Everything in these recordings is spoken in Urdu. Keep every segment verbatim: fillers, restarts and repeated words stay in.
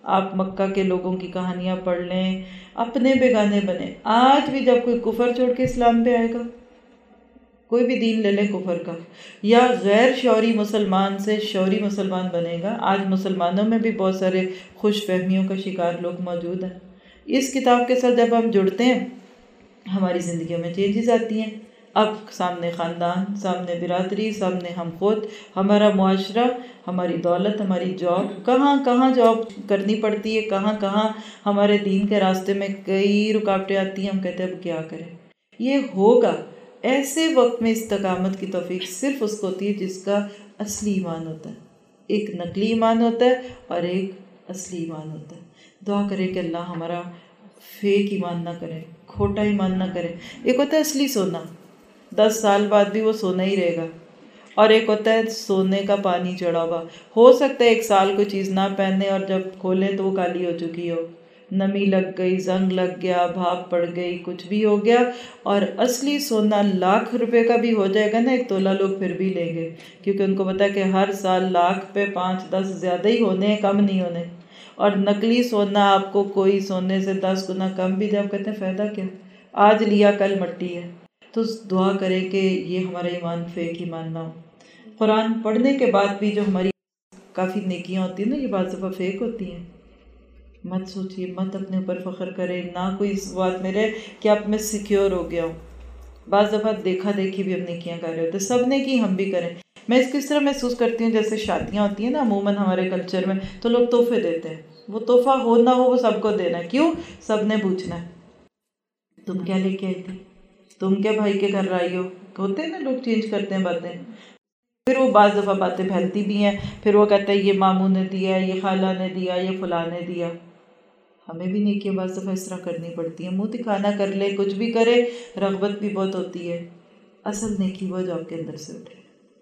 آپ مکہ کے لوگوں کی کہانیاں پڑھ لیں، اپنے بیگانے بنے۔ آج بھی جب کوئی کفر چھوڑ کے اسلام پہ آئے گا، کوئی بھی دین لے لے کفر کا، یا غیر شعوری مسلمان سے شعوری مسلمان بنے گا، آج مسلمانوں میں بھی بہت سارے خوش فہمیوں کا شکار لوگ موجود ہیں۔ اس کتاب کے ساتھ جب ہم جڑتے ہیں، ہماری زندگیوں میں چینجز آتی ہیں۔ اب سامنے خاندان، سامنے برادری، سامنے ہم خود، ہمارا معاشرہ، ہماری دولت، ہماری جاب، کہاں کہاں جاب کرنی پڑتی ہے، کہاں کہاں ہمارے دین کے راستے میں کئی رکاوٹیں آتی ہیں، ہم کہتے ہیں اب کیا کریں۔ یہ ہوگا۔ ایسے وقت میں استقامت کی توفیق صرف اس کو ہوتی ہے جس کا اصلی ایمان ہوتا ہے۔ ایک نقلی ایمان ہوتا ہے اور ایک اصلی ایمان ہوتا ہے۔ دعا کرے کہ اللہ ہمارا فیک ایمان نہ کرے، کھوٹا ایمان نہ کرے۔ ایک ہوتا ہے اصلی سونا، دس سال بعد بھی وہ سونا ہی رہے گا، اور ایک ہوتا ہے سونے کا پانی چڑھا ہوا۔ ہو سکتا ہے ایک سال کوئی چیز نہ پہنے اور جب کھولیں تو وہ کالی ہو چکی ہو، نمی لگ گئی، زنگ لگ گیا، بھاپ پڑ گئی، کچھ بھی ہو گیا۔ اور اصلی سونا لاکھ روپے کا بھی ہو جائے گا نا، ایک تولہ لوگ پھر بھی لیں گے، کیونکہ ان کو پتا ہے کہ ہر سال لاکھ پہ پانچ دس زیادہ ہی ہونے ہیں، کم نہیں ہونے۔ اور نقلی سونا آپ کو کوئی سونے سے دس گنا کم بھی دے، آپ کہتے ہیں فائدہ کیا، آج لیا کل مٹی ہے۔ تو دعا کریں کہ یہ ہمارا ایمان فیک ایمان نہ ہو۔ قرآن پڑھنے کے بعد بھی جو ہماری کافی نیکیاں ہوتی ہیں نا، یہ بعض دفعہ فیک ہوتی ہیں۔ مت سوچیے، مت اپنے اوپر فخر کریں، نہ کوئی اس بات میں رہے کہ آپ میں سیکیور ہو گیا ہوں۔ بعض دفعہ دیکھا دیکھی بھی ہم نیکیاں کر رہے ہوتے ہیں، سب نے کی ہم بھی کریں۔ میں اس کس طرح محسوس کرتی ہوں، جیسے شادیاں ہوتی ہیں نا عموماً ہمارے کلچر میں، تو لوگ تحفے دیتے ہیں۔ وہ تحفہ ہو نہ ہو وہ سب کو دینا ہے، کیوں؟ سب نے پوچھنا ہے تم کیا لے کے آئی تھی، تم کیا بھائی کے گھر آئی ہو۔ ہوتے ہیں نا لوگ چینج کرتے ہیں باتیں، پھر وہ بعض دفعہ باتیں پھیلتی بھی ہیں، پھر وہ کہتا ہے یہ ماموں نے دیا، یہ خالہ نے دیا، یہ فلاں نے دیا۔ ہمیں بھی نیکیاں بعض دفعہ اس طرح کرنی پڑتی ہیں، منہ دکھانا کر لے، کچھ بھی کرے، رغبت بھی بہت ہوتی ہے۔ اصل نیکی وہ جو آپ کے اندر سے اٹھے۔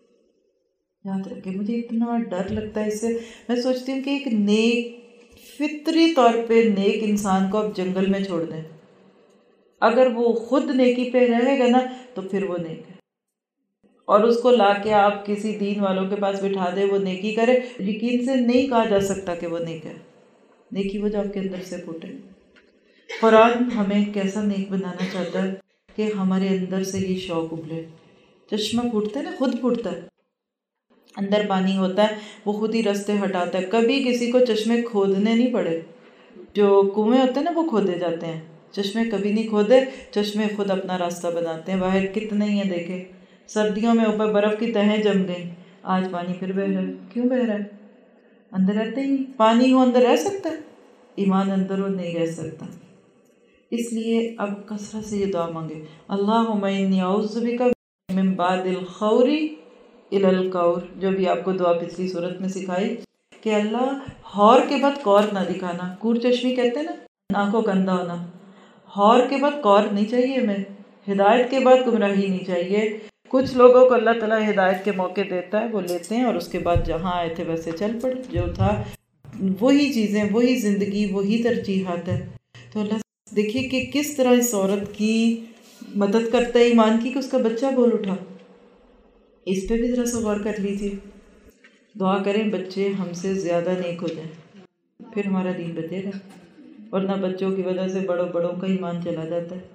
یاد رکھیں، مجھے اتنا ڈر لگتا ہے اس سے، میں سوچتی ہوں کہ ایک نیک فطری طور پہ نیک انسان کو آپ جنگل میں چھوڑ دیں، اگر وہ خود نیکی پہ رہے گا نا تو پھر وہ نیک ہے، اور اس کو لا کے آپ کسی دین والوں کے پاس بٹھا دے وہ نیکی کرے، یقین سے نہیں کہا جا سکتا کہ وہ نیک ہے۔ نیکی وہ جو آپ کے اندر سے پھوٹے۔ قرآن ہمیں کیسا نیک بنانا چاہتا ہے کہ ہمارے اندر سے یہ شوق ابھرے۔ چشمہ پھوٹتا ہے نا، خود پھوٹتا ہے، اندر پانی ہوتا ہے، وہ خود ہی رستے ہٹاتا ہے، کبھی کسی کو چشمے کھودنے نہیں پڑے۔ جو کنویں ہوتے ہیں نا وہ کھودے جاتے ہیں، چشمے کبھی نہیں کھودے، چشمے خود اپنا راستہ بناتے ہیں۔ باہر کتنے ہی ہیں دیکھے، سردیوں میں اوپر برف کی تہیں جم گئی، آج پانی پھر بہہ رہا ہے۔ کیوں بہہ رہا ہے؟ اندر رہتے ہی نہیں۔ پانی ہو اندر رہ سکتا ہے، ایمان اندر ہو نہیں رہ سکتا۔ اس لیے اب کثرت سے یہ دعا مانگے، اللہم انی اعوذ بک من بعد الخور الی الکور، جو بھی آپ کو دعا پچھلی صورت میں سکھائی کہ اللہ ہور کے بعد کور نہ دکھانا۔ کور چشمی کہتے ہیں نا، آنکھوں کا اندھا ہونا۔ ہور کے بعد کور نہیں چاہیے ہمیں، ہدایت کے بعد گمراہی نہیں چاہیے۔ کچھ لوگوں کو اللہ تعالیٰ ہدایت کے موقع دیتا ہے، وہ لیتے ہیں اور اس کے بعد جہاں آئے تھے ویسے چل پڑے، جو تھا وہی چیزیں، وہی زندگی، وہی ترجیحات ہے۔ تو اللہ دیکھیے کہ کس طرح اس عورت کی مدد کرتا ہے ایمان کی، کہ اس کا بچہ بول اٹھا۔ اس پہ بھی ذرا سا غور کر لیجیے۔ دعا کریں بچے ہم سے زیادہ نیک ہو جائیں، پھر ہمارا دین بچے گا، ورنہ بچوں کی وجہ سے بڑوں بڑوں کا ایمان چلا جاتا ہے۔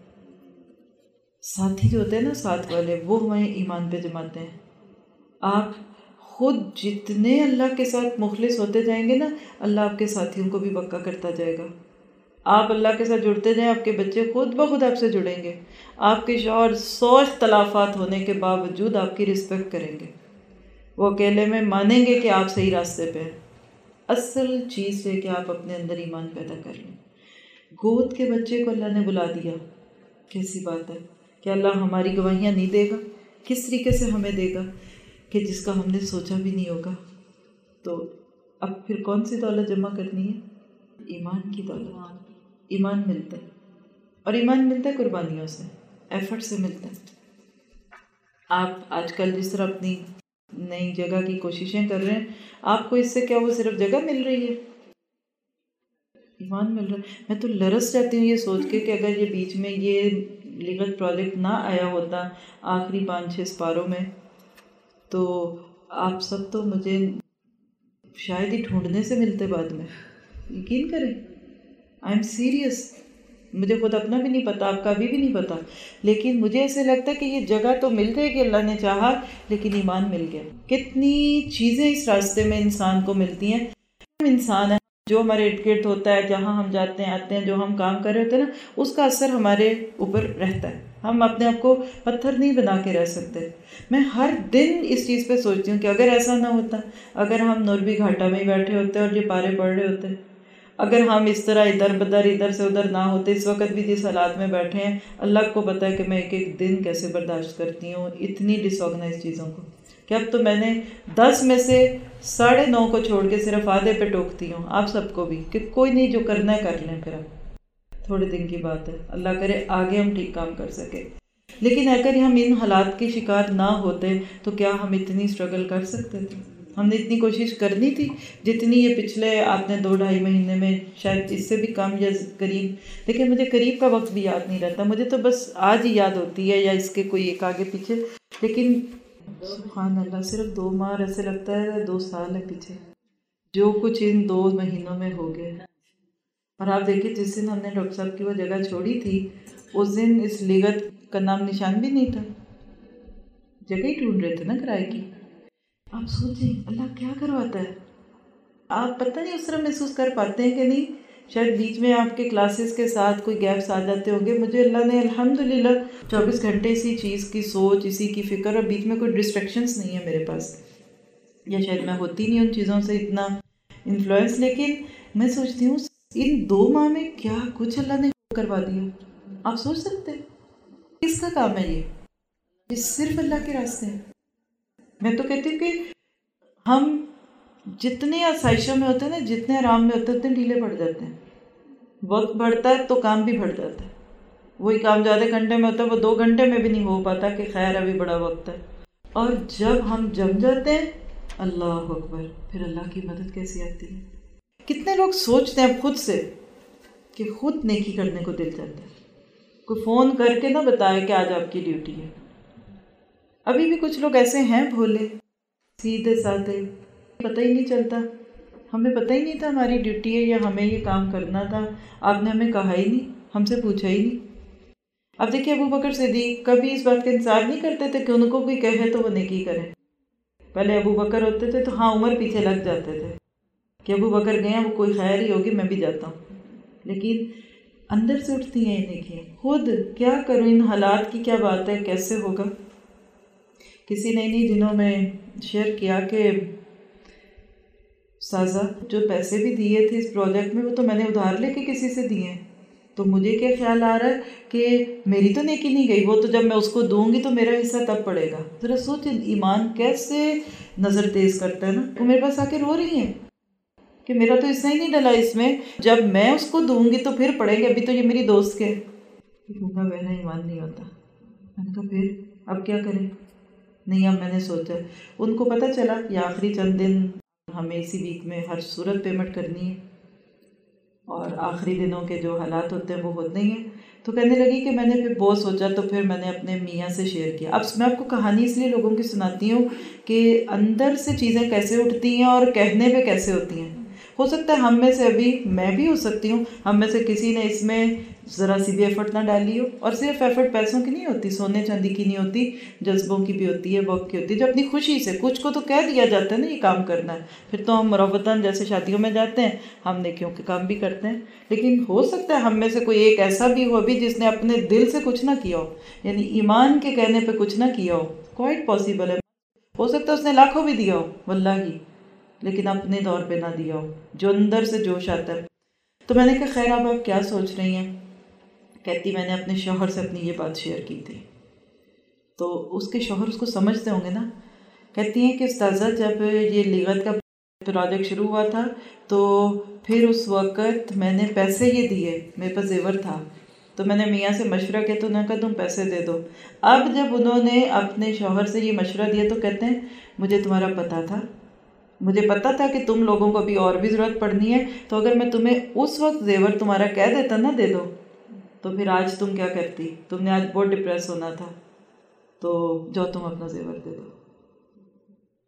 ساتھی جو ہوتے ہیں نا، ساتھ والے، وہ ہمیں ایمان پہ جماتے ہیں۔ آپ خود جتنے اللہ کے ساتھ مخلص ہوتے جائیں گے نا، اللہ آپ کے ساتھیوں کو بھی پکا کرتا جائے گا۔ آپ اللہ کے ساتھ جڑتے جائیں، آپ کے بچے خود بخود آپ سے جڑیں گے۔ آپ کے شوہر سو اختلافات ہونے کے باوجود آپ کی رسپیکٹ کریں گے، وہ اکیلے میں مانیں گے کہ آپ صحیح راستے پہ ہیں۔ اصل چیز ہے کہ آپ اپنے اندر ایمان پیدا کر لیں۔ گود کے بچے کو اللہ نے بلا دیا، کیسی بات ہے کہ اللہ ہماری گواہیاں نہیں دے گا، کس طریقے سے ہمیں دے گا کہ جس کا ہم نے سوچا بھی نہیں ہوگا۔ تو اب پھر کون سی دولت جمع کرنی ہے؟ ایمان کی دولت۔ ایمان ملتا ہے، اور ایمان ملتا ہے قربانیوں سے، ایفرٹ سے ملتا ہے۔ آپ آج کل جس طرح اپنی نئی جگہ کی کوششیں کر رہے ہیں، آپ کو اس سے کیا وہ صرف جگہ مل رہی ہے؟ ایمان مل رہا ہے۔ میں تو لرس جاتی ہوں یہ سوچ کے کہ اگر یہ بیچ میں یہ لیگل پروجیکٹ نہ آیا ہوتا آخری پانچ چھ سپاروں میں، تو آپ سب تو مجھے شاید ہی ڈھونڈنے سے ملتے بعد میں۔ یقین کریں، آئی ایم سیریس. مجھے خود اپنا بھی نہیں پتا، آپ کا ابھی بھی نہیں پتا، لیکن مجھے ایسے لگتا ہے کہ یہ جگہ تو مل جائے گی اللہ نے چاہا، لیکن ایمان مل گیا. کتنی چیزیں اس راستے میں انسان کو ملتی ہیں. ہم انسان ہیں، جو ہمارے ارد گرد ہوتا ہے، جہاں ہم جاتے ہیں آتے ہیں، جو ہم کام کر رہے ہوتے ہیں نا، اس کا اثر ہمارے اوپر رہتا ہے. ہم اپنے آپ کو پتھر نہیں بنا کے رہ سکتے. میں ہر دن اس چیز پہ سوچتی ہوں کہ اگر ایسا نہ ہوتا، اگر ہم نوربی گھاٹا میں ہی بیٹھے ہوتے اور یہ پارے پڑھ رہے ہوتے، اگر ہم اس طرح ادھر بدر ادھر سے ادھر نہ ہوتے، اس وقت بھی جس حالات میں بیٹھے ہیں، اللہ کو پتہ ہے کہ میں ایک ایک دن کیسے برداشت کرتی ہوں اتنی ڈس آرگنائز چیزوں کو، کہ اب تو میں نے دس میں سے ساڑھے نو کو چھوڑ کے صرف آدھے پہ ٹوکتی ہوں آپ سب کو بھی، کہ کوئی نہیں، جو کرنا ہے کر لیں. پھر اب تھوڑے دن کی بات ہے، اللہ کرے آگے ہم ٹھیک کام کر سکے. لیکن اگر ہم ان حالات کے شکار نہ ہوتے تو کیا ہم اتنی اسٹرگل کر سکتے تھے؟ ہم نے اتنی کوشش کرنی تھی جتنی یہ پچھلے آپ نے دو ڈھائی مہینے میں، شاید اس سے بھی کم یا قریب، لیکن مجھے قریب کا وقت بھی یاد نہیں رہتا. مجھے تو بس آج ہی یاد ہوتی ہے یا اس کے کوئی ایک آگے پیچھے. لیکن سبحان اللہ، صرف دو ماہ ایسے لگتا ہے دو سال ہے پیچھے، جو کچھ ان دو مہینوں میں ہو گئے. اور آپ دیکھیں جس دن ہم نے ڈاکٹر صاحب کی وہ جگہ چھوڑی تھی، اس دن اس لیگت کا نام نشان بھی نہیں تھا، جگہ ہی ڈھونڈ رہے تھے نا کرائے کی. آپ سوچیں اللہ کیا کرواتا ہے. آپ پتہ نہیں اس طرح محسوس کر پاتے ہیں کہ نہیں. شاید بیچ میں آپ کے کلاسز کے ساتھ کوئی گیپس آ جاتے ہوں گے. مجھے اللہ نے الحمدللہ چوبیس گھنٹے اسی چیز کی سوچ، اسی کی فکر، اور بیچ میں کوئی ڈسٹریکشنز نہیں ہے میرے پاس، یا شاید میں ہوتی نہیں ان چیزوں سے اتنا انفلوئنس. لیکن میں سوچتی ہوں ان دو ماہ میں کیا کچھ اللہ نے کروا دیا. آپ سوچ سکتے ہیں کس کا کام ہے یہ؟ یہ صرف اللہ کے راستے ہیں. میں تو کہتی ہوں کہ ہم جتنے آسائشوں میں ہوتے ہیں نا، جتنے آرام میں ہوتے ہیں، اتنے ڈھیلے پڑ جاتے ہیں. وقت بڑھتا ہے تو کام بھی بڑھ جاتا ہے. وہی کام زیادہ گھنٹے میں ہوتا ہے وہ دو گھنٹے میں بھی نہیں ہو پاتا کہ خیر ابھی بڑا وقت ہے. اور جب ہم جم جاتے ہیں، اللہ اکبر، پھر اللہ کی مدد کیسی آتی ہے. کتنے لوگ سوچتے ہیں خود سے کہ خود نیکی کرنے کو دل چاہتا ہے، کوئی فون کر کے نہ بتائے کہ آج آپ کی ڈیوٹی ہے. ابھی بھی کچھ لوگ ایسے ہیں بھولے سیدھے سادھے، پتہ ہی نہیں چلتا. ہمیں پتہ ہی نہیں تھا ہماری ڈیوٹی ہے یا ہمیں یہ کام کرنا تھا. آپ نے ہمیں کہا ہی نہیں، ہم سے پوچھا ہی نہیں. اب دیکھیے ابو بکر صدیق کبھی اس بات کا انتظار نہیں کرتے تھے کہ ان کو کوئی کہے تو وہ نیکی کریں. پہلے ابو بکر ہوتے تھے تو ہاں عمر پیچھے لگ جاتے تھے کہ ابو بکر گئے ہیں، وہ کوئی خیر ہی ہوگی، میں بھی جاتا ہوں. لیکن اندر سے اٹھتی ہیں یہ نیکیاں. خود کیا کروں، ان حالات کی کیا بات ہے، کیسے ہوگا. کسی نے انہی دنوں میں شیئر کیا کہ سازا جو پیسے بھی دیے تھے اس پروجیکٹ میں، وہ تو میں نے ادھار لے کے کسی سے دیے ہیں. تو مجھے کیا خیال آ رہا ہے کہ میری تو نیکی نہیں گئی، وہ تو جب میں اس کو دوں گی تو میرا حصہ تب پڑے گا. ذرا سوچ ایمان کیسے نظر تیز کرتا ہے نا. وہ میرے پاس آ کے رو رہی ہیں کہ میرا تو حصہ ہی نہیں ڈلا اس میں، جب میں اس کو دوں گی تو پھر پڑے گی، ابھی تو یہ میری دوست کے. بھوکا بہنا ایمان نہیں ہوتا. میں نے کہا پھر اب کیا کریں. نہیں اب میں نے سوچا، ان کو پتہ چلا یہ آخری چند دن ہمیں اسی ویک میں ہر صورت پیمنٹ کرنی ہے، اور آخری دنوں کے جو حالات ہوتے ہیں وہ ہوتے ہی ہیں. تو کہنے لگی کہ میں نے پھر بہت سوچا، تو پھر میں نے اپنے میاں سے شیئر کیا. اب میں آپ کو کہانی اس لیے لوگوں کی سناتی ہوں کہ اندر سے چیزیں کیسے اٹھتی ہیں اور کہنے پہ کیسے ہوتی ہیں. ہو سکتا ہے ہم میں سے، ابھی میں بھی ہو سکتی ہوں، ہم میں سے کسی نے اس میں ذرا سی بھی ایفرٹ نہ ڈالی ہو. اور صرف ایفرٹ پیسوں کی نہیں ہوتی، سونے چاندی کی نہیں ہوتی، جذبوں کی بھی ہوتی ہے، وقت کی ہوتی ہے. جو اپنی خوشی سے، کچھ کو تو کہہ دیا جاتا ہے نا یہ کام کرنا ہے، پھر تو ہم مروتاً جیسے شادیوں میں جاتے ہیں ہم نیکیوں کے کام بھی کرتے ہیں. لیکن ہو سکتا ہے ہم میں سے کوئی ایک ایسا بھی ہو ابھی جس نے اپنے دل سے کچھ نہ کیا ہو، یعنی ایمان کے کہنے پہ کچھ نہ کیا ہو. کوائٹ پاسبل ہے. ہو سکتا ہے اس نے لاکھوں بھی دیا ہو واللہ ہی، لیکن اپنے دور پہ نہ دیا ہو، جو اندر سے جوش آتا ہے. تو میں نے کہا خیر اب آپ کیا سوچ رہی ہیں. کہتی میں نے اپنے شوہر سے اپنی یہ بات شیئر کی تھی. تو اس کے شوہر اس کو سمجھتے ہوں گے نا. کہتی ہیں کہ استاذہ جب یہ لیغت کا پروجیکٹ شروع ہوا تھا تو پھر اس وقت میں نے پیسے یہ دیے، میرے پاس زیور تھا، تو میں نے میاں سے مشورہ کیا تو انہوں نے کہا تم پیسے دے دو. اب جب انہوں نے اپنے شوہر سے یہ مشورہ دیا تو کہتے ہیں مجھے تمہارا پتہ تھا، مجھے پتہ تھا کہ تم لوگوں کو ابھی اور بھی ضرورت پڑنی ہے، تو اگر میں تمہیں اس وقت زیور تمہارا کہہ دیتا نا دے دو، تو پھر آج تم کیا کرتی. تم نے آج بہت ڈپریس ہونا تھا، تو جو تم اپنا زیور دے دو.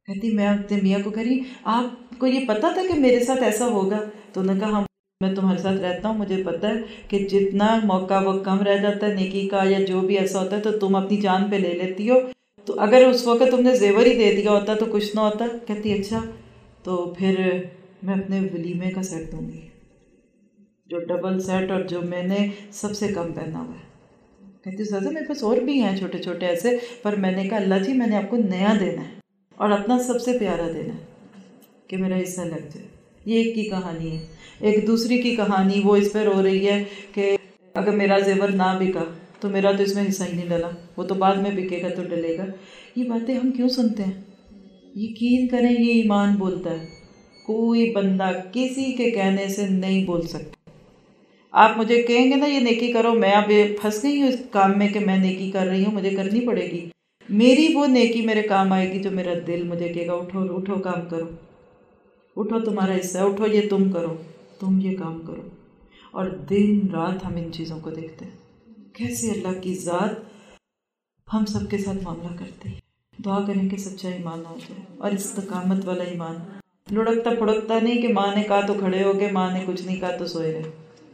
کہتی میں اپنے میاں کو کہہ رہی آپ کو یہ پتا تھا کہ میرے ساتھ ایسا ہوگا؟ تو انہوں نے کہا ہم میں تمہارے ساتھ رہتا ہوں، مجھے پتہ ہے کہ جتنا موقع وہ کم رہ جاتا ہے نیکی کا یا جو بھی ایسا ہوتا ہے تو تم اپنی جان پہ لے لیتی ہو، تو اگر اس وقت تم نے زیور ہی دے دیا ہوتا تو کچھ نہ ہوتا۔ کہتی اچھا تو پھر میں اپنے ولیمے کا سیٹ دوں گی، جو ڈبل سیٹ اور جو میں نے سب سے کم پہنا ہوا ہے۔ کہتی سازا میرے پاس اور بھی ہیں چھوٹے چھوٹے ایسے، پر میں نے کہا اللہ جی میں نے آپ کو نیا دینا ہے اور اپنا سب سے پیارا دینا ہے کہ میرا حصہ لگ جائے۔ یہ ایک کی کہانی ہے۔ ایک دوسری کی کہانی وہ اس پہ رو رہی ہے کہ اگر میرا زیور نہ بکا تو میرا تو اس میں حصہ ہی نہیں ڈلا، وہ تو بعد میں بکے گا تو ڈلے گا۔ یہ باتیں ہم کیوں سنتے ہیں؟ یقین کریں یہ ایمان بولتا ہے، کوئی بندہ کسی کے کہنے سے نہیں بول سکتا۔ آپ مجھے کہیں گے نا یہ نیکی کرو، میں اب پھنس گئی ہوں اس کام میں کہ میں نیکی کر رہی ہوں، مجھے کرنی پڑے گی۔ میری وہ نیکی میرے کام آئے گی جو میرا دل مجھے کہے گا اٹھو اٹھو کام کرو، اٹھو تمہارا حصہ ہے، اٹھو یہ تم کرو، تم یہ کام کرو۔ اور دن رات ہم ان چیزوں کو دیکھتے ہیں کیسے اللہ کی ذات ہم سب کے ساتھ معاملہ کرتی ہے۔ دعا کریں کہ سچا ایمان ہو جائے اور استقامت والا ایمان، لڑکتا پھڑکتا نہیں کہ ماں نے کہا تو کھڑے ہو گئے، ماں نے کچھ نہیں کہا تو سوئے رہے،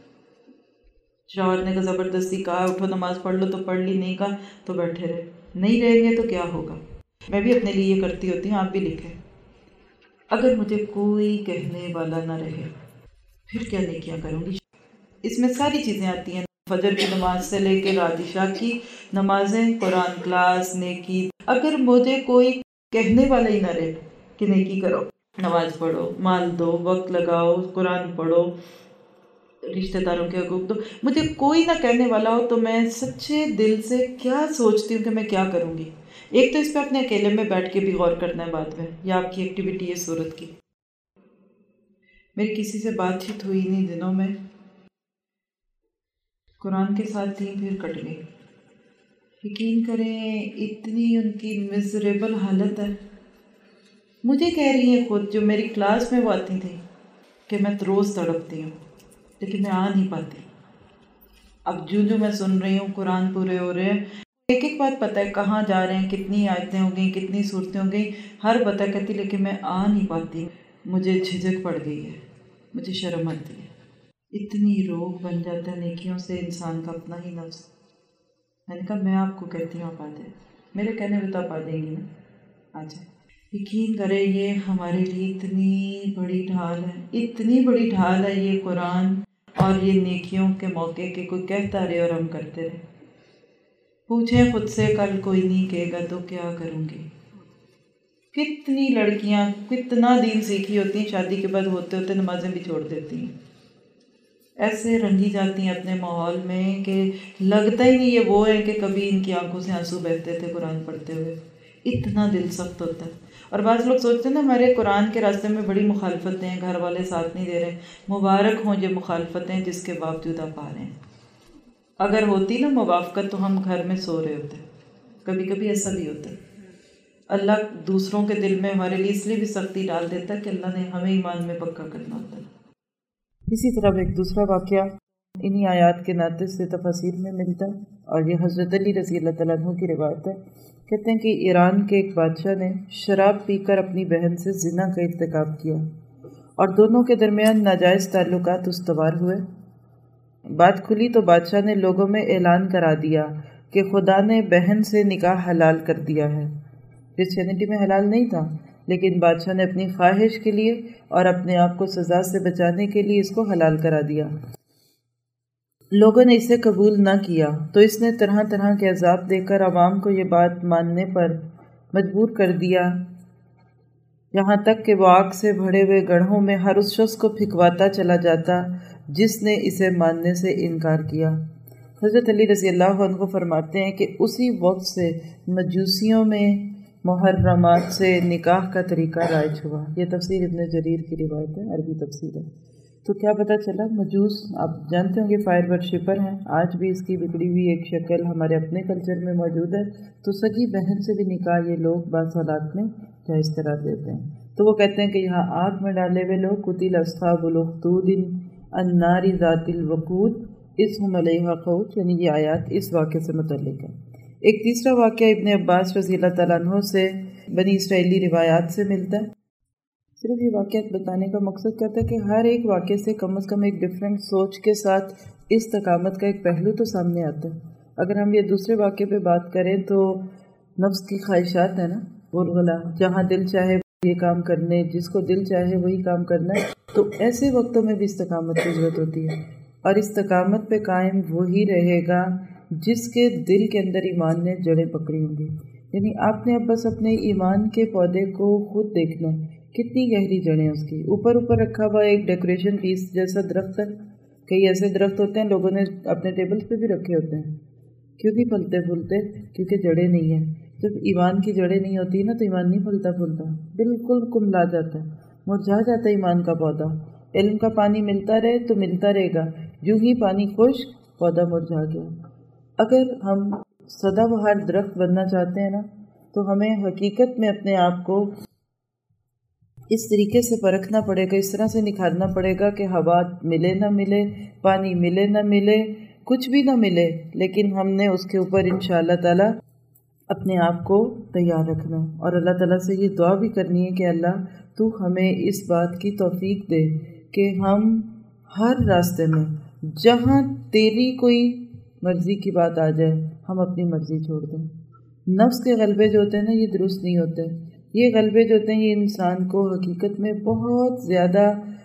شوہر نے زبردستی کہا اٹھو نماز پڑھ لو تو پڑھ لی، نہیں کہا تو بیٹھے رہے۔ نہیں رہیں گے تو کیا ہوگا؟ میں بھی اپنے لیے یہ کرتی ہوتی ہوں، آپ بھی لکھیں اگر مجھے کوئی کہنے والا نہ رہے پھر کیا نیکیاں کروں گی۔ اس میں ساری چیزیں آتی ہیں، فجر کی نماز سے لے کے رات عشاء کی نمازیں، قرآن کلاس، نیکی۔ اگر مجھے کوئی کہنے والا ہی نہ رہے کہ نیکی کرو، نماز پڑھو، مال دو، وقت لگاؤ، قرآن پڑھو، رشتہ داروں کے حقوق دو، مجھے کوئی نہ کہنے والا ہو تو میں سچے دل سے کیا سوچتی ہوں کہ میں کیا کروں گی۔ ایک تو اس پہ اپنے اکیلے میں بیٹھ کے بھی غور کرنا ہے بعد میں، یا آپ کی ایکٹیویٹی ہے صورت کی۔ میری کسی سے بات چیت ہوئی نہیں دنوں میں، قرآن کے ساتھ تھی پھر کٹ گئی۔ یقین کریں اتنی ان کی مزریبل حالت ہے، مجھے کہہ رہی ہیں خود، جو میری کلاس میں وہ آتی تھی کہ میں روز تڑپتی ہوں لیکن میں آ نہیں پاتی۔ اب جو جو میں سن رہی ہوں قرآن پورے ہو رہے ہیں، ایک ایک بات پتہ ہے کہاں جا رہے ہیں، کتنی آیتیں ہو گئیں، کتنی صورتیں ہو گئیں، ہر پتہ کہتی لیکن میں آ نہیں پاتی، مجھے جھجک پڑ گئی ہے، مجھے شرم آتی ہے۔ اتنی روگ بن جاتا ہے نیکیوں سے انسان کا اپنا ہی نفس۔ میں نے کہا میں آپ کو کہتی ہوں آپ آ جائیں، میرے کہنے پہ تو آپ آ جائیں گی نا، آ جائیں۔ یقین کریں یہ ہمارے لیے اتنی بڑی ڈھال ہے، اتنی بڑی ڈھال ہے یہ قرآن اور یہ نیکیوں کے موقع کہ کوئی کہتا رہے اور ہم کرتے رہے۔ پوچھیں خود سے کل کوئی نہیں کہے گا تو کیا کروں گی؟ کتنی لڑکیاں کتنا دین سیکھی ہوتی ہیں، شادی کے بعد ہوتے ہوتے نمازیں بھی چھوڑ دیتی ہیں، ایسے رنگی جاتی ہیں اپنے ماحول میں کہ لگتا ہی نہیں یہ وہ ہے کہ کبھی ان کی آنکھوں سے آنسو بہتے تھے قرآن پڑھتے ہوئے، اتنا دل سخت ہوتا ہے۔ اور بعض لوگ سوچتے ہیں نا ہمارے قرآن کے راستے میں بڑی مخالفتیں ہیں، گھر والے ساتھ نہیں دے رہے، مبارک ہوں یہ مخالفتیں جس کے باوجود آپ آ رہے ہیں۔ اگر ہوتی نا موافقت تو ہم گھر میں سو رہے ہوتے، کبھی کبھی ایسا بھی ہوتا ہے۔ اللہ دوسروں کے دل میں ہمارے لیے اس لیے بھی سختی ڈال دیتا ہے کہ اللہ نے ہمیں ایمان میں پکا کرنا ہوتا ہے۔ اسی طرح ایک دوسرا واقعہ انہی آیات کے ناطق سے تفاسیر میں ملتا ہے، اور یہ حضرت علی رضی اللہ تعالیٰ عنہ کی روایت ہے۔ کہتے ہیں کہ ایران کے ایک بادشاہ نے شراب پی کر اپنی بہن سے زنا کا ارتکاب کیا اور دونوں کے درمیان ناجائز تعلقات استوار ہوئے۔ بات کھلی تو بادشاہ نے لوگوں میں اعلان کرا دیا کہ خدا نے بہن سے نکاح حلال کر دیا ہے۔ کرسچینٹی میں حلال نہیں تھا، لیکن بادشاہ نے اپنی خواہش کے لیے اور اپنے آپ کو سزا سے بچانے کے لیے اس کو حلال کرا دیا۔ لوگوں نے اسے قبول نہ کیا تو اس نے طرح طرح کے عذاب دے کر عوام کو یہ بات ماننے پر مجبور کر دیا، یہاں تک کہ وہ آگ سے بھرے ہوئے گڑھوں میں ہر اس شخص کو پھینکواتا چلا جاتا جس نے اسے ماننے سے انکار کیا۔ حضرت علی رضی اللہ عنہ فرماتے ہیں کہ اسی وقت سے مجوسیوں میں محرمات سے نکاح کا طریقہ رائج ہوا۔ یہ تفسیر ابن جریر کی روایت ہے، عربی تفسیر ہے۔ تو کیا پتہ چلا، مجوس آپ جانتے ہوں گے فائر ورشپر ہیں، آج بھی اس کی بگڑی ہوئی ایک شکل ہمارے اپنے کلچر میں موجود ہے۔ تو سگی بہن سے بھی نکاح یہ لوگ بعض حالات میں جائز قرار دیتے ہیں۔ تو وہ کہتے ہیں کہ یہاں آگ میں ڈالے ہوئے لوگ قتل اصحاب الاخدود النار ذات الوقود اذ هم علیہا قعود، یعنی یہ آیات اس واقعے سے متعلق ہے۔ ایک تیسرا واقعہ ابن عباس رضی اللہ تعالیٰ عنہ سے بنی اسرائیلی روایات سے ملتا ہے۔ صرف یہ واقعات بتانے کا مقصد کیا تھا کہ ہر ایک واقعے سے کم از کم ایک ڈیفرنٹ سوچ کے ساتھ استقامت کا ایک پہلو تو سامنے آتا ہے۔ اگر ہم یہ دوسرے واقعے پہ بات کریں تو نفس کی خواہشات ہے نا، غلغلہ، جہاں دل چاہے یہ کام کرنے، جس کو دل چاہے وہی کام کرنا ہے، تو ایسے وقتوں میں بھی استقامت کی ضرورت ہوتی ہے۔ اور استقامت پہ قائم وہی رہے گا جس کے دل کے اندر ایمان نے جڑیں پکڑی ہوں گی۔ یعنی آپ نے اب بس اپنے ایمان کے پودے کو خود دیکھنا ہے، کتنی گہری جڑیں اس کی۔ اوپر اوپر رکھا ہوا ایک ڈیکوریشن پیس جیسا درخت ہے، کئی ایسے درخت ہوتے ہیں لوگوں نے اپنے ٹیبلز پہ بھی رکھے ہوتے ہیں، کیوں نہیں پھلتے پھولتے؟ کیونکہ جڑیں نہیں ہیں۔ جب ایمان کی جڑیں نہیں ہوتی نا تو ایمان نہیں پھلتا پھولتا، بالکل کملا جاتا ہے، مرجھا جاتا ہے ایمان کا پودا۔ علم کا پانی ملتا رہے تو ملتا رہے گا، یوں ہی پانی خشک پودا مرجھا گیا۔ اگر ہم سدا بہار درخت بننا چاہتے ہیں نا تو ہمیں حقیقت میں اپنے آپ کو اس طریقے سے پرکھنا پڑے گا، اس طرح سے نکھارنا پڑے گا کہ ہوا ملے نہ ملے، پانی ملے نہ ملے، کچھ بھی نہ ملے، لیکن ہم نے اس کے اوپر انشاءاللہ تعالی اپنے آپ کو تیار رکھنا ہے۔ اور اللہ تعالیٰ سے یہ دعا بھی کرنی ہے کہ اللہ تو ہمیں اس بات کی توفیق دے کہ ہم ہر راستے میں جہاں تیری کوئی مرضی کی بات آ جائے ہم اپنی مرضی چھوڑ دیں۔ نفس کے غلبے جو ہوتے ہیں نا یہ درست نہیں ہوتے، یہ غلبے جو ہوتے ہیں یہ انسان کو حقیقت میں بہت زیادہ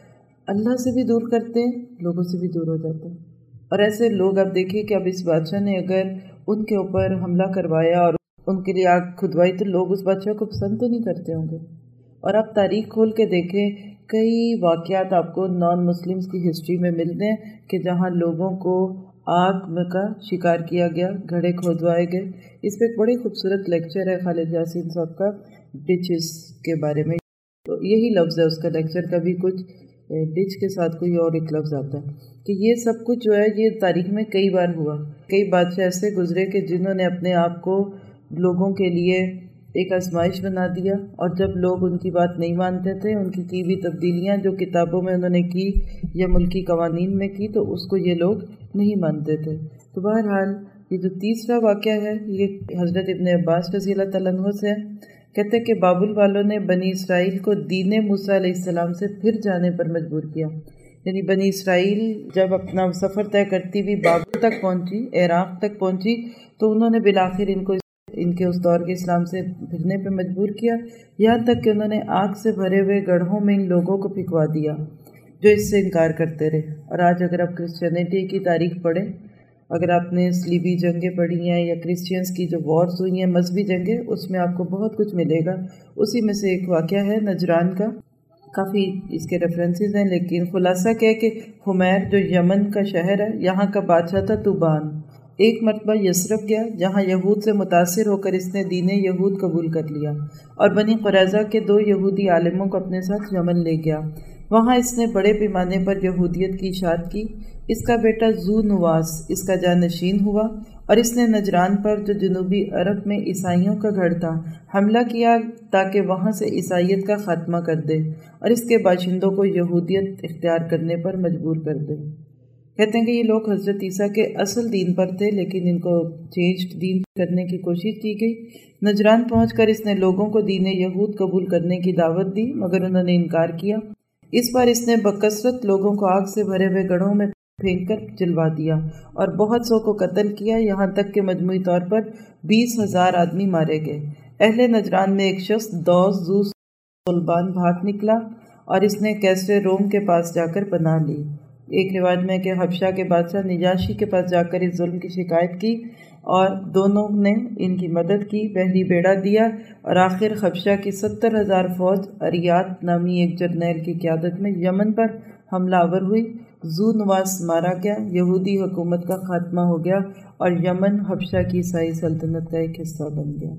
اللہ سے بھی دور کرتے ہیں، لوگوں سے بھی دور ہو جاتے ہیں۔ اور ایسے لوگ اب دیکھیں کہ اب اس بادشاہ نے اگر ان کے اوپر حملہ کروایا اور ان کے لیے آگ کھدوائی تو لوگ اس بادشاہ کو پسند تو نہیں کرتے ہوں گے۔ اور آپ تاریخ کھول کے دیکھیں، کئی واقعات آپ کو نان مسلمز کی ہسٹری میں ملتے ہیں کہ جہاں لوگوں کو آگ میں کا شکار کیا گیا، گھڑے کھودوائے گئے۔ اس پہ ایک بڑی خوبصورت لیکچر ہے خالد یاسین صاحب کا ڈچز کے بارے میں، تو یہی لفظ ہے اس کا لیکچر کا بھی، کچھ ڈچ کے ساتھ کوئی اور ایک لفظ آتا ہے کہ یہ سب کچھ جو ہے یہ تاریخ میں کئی بار ہوا۔ کئی بادشاہ ایسے گزرے کہ جنہوں نے اپنے آپ کو لوگوں کے لیے ایک آزمائش بنا دیا، اور جب لوگ ان کی بات نہیں مانتے تھے، ان کی کی بھی تبدیلیاں جو کتابوں میں انہوں نے کی یا ملکی قوانین میں کی، تو اس کو یہ لوگ نہیں مانتے تھے۔ تو بہرحال یہ جو تیسرا واقعہ ہے یہ حضرت ابن عباس رضی اللہ تعالیٰ عنہ سے ہے۔ کہتے ہیں کہ بابل والوں نے بنی اسرائیل کو دین موسیٰ علیہ السلام سے پھر جانے پر مجبور کیا۔ یعنی بنی اسرائیل جب اپنا سفر طے کرتی ہوئی بابل تک پہنچی، عراق تک پہنچی، تو انہوں نے بالآخر ان کو ان کے اس دور کے اسلام سے پھرنے پہ مجبور کیا، یہاں تک کہ انہوں نے آگ سے بھرے ہوئے گڑھوں میں ان لوگوں کو پھینکوا دیا جو اس سے انکار کرتے رہے۔ اور آج اگر آپ کرسچینٹی کی تاریخ پڑھیں، اگر آپ نے صلیبی جنگیں پڑھی ہیں یا کرسچینس کی جو وارز ہوئی ہیں، مذہبی جنگیں، اس میں آپ کو بہت کچھ ملے گا۔ اسی میں سے ایک واقعہ ہے نجران کا، کافی اس کے ریفرنسز ہیں، لیکن خلاصہ کیا ہے کہ حمیر جو یمن کا شہر ہے، یہاں کا بادشاہ تھا توبان، ایک مرتبہ یثرب گیا جہاں یہود سے متاثر ہو کر اس نے دین یہود قبول کر لیا، اور بنی قریظہ کے دو یہودی عالموں کو اپنے ساتھ یمن لے گیا۔ وہاں اس نے بڑے پیمانے پر یہودیت کی اشاعت کی۔ اس کا بیٹا ذو نواس اس کا جانشین ہوا، اور اس نے نجران پر جو جنوبی عرب میں عیسائیوں کا گھر تھا حملہ کیا تاکہ وہاں سے عیسائیت کا خاتمہ کر دے اور اس کے باشندوں کو یہودیت اختیار کرنے پر مجبور کر دے۔ کہتے ہیں کہ یہ لوگ حضرت عیسیٰ کے اصل دین پر تھے، لیکن ان کو چینج دین کرنے کی کوشش کی گئی۔ نجران پہنچ کر اس نے لوگوں کو دین یہود قبول کرنے کی دعوت دی، مگر انہوں نے انکار کیا۔ اس بار اس نے بکثرت لوگوں کو آگ سے بھرے ہوئے گڑھوں میں پھینک کر جلوا دیا اور بہت سو کو قتل کیا، یہاں تک کہ مجموعی طور پر بیس ہزار آدمی مارے گئے۔ اہل نجران میں ایک شخص دوس ذو صلبان بھاگ نکلا اور اس نے کیسرے روم کے پاس جا کر پناہ لی۔ ایک روایت میں کہ حبشہ کے بادشاہ نجاشی کے پاس جا کر اس ظلم کی شکایت کی اور دونوں نے ان کی مدد کی، بحری بیڑا دیا، اور آخر حبشہ کی ستر ہزار فوج اریات نامی ایک جرنیل کی قیادت میں یمن پر حملہ آور ہوئی۔ ذو نواس مارا گیا، یہودی حکومت کا خاتمہ ہو گیا اور یمن حبشہ کی عیسائی سلطنت کا ایک حصہ بن گیا۔